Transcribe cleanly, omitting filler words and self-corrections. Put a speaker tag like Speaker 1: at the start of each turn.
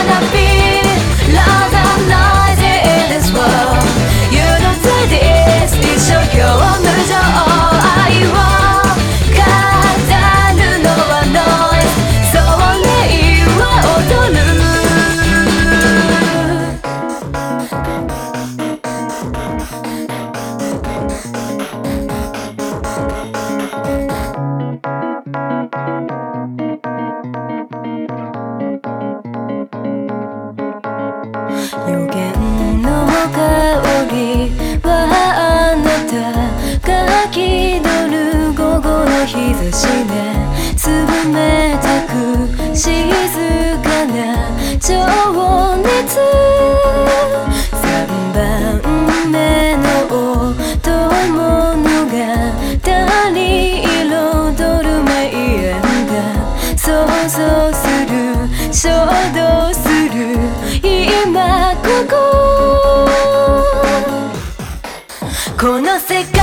Speaker 1: wanna be loud and noisy in this world. You don't say this 一生今日無情愛を語るのはノイズそれは踊る予言の香りはあなたが気取る午後の日差しねつぶめたく静かな情熱3番目の音物語彩る名演が想像する衝動する今ここの世界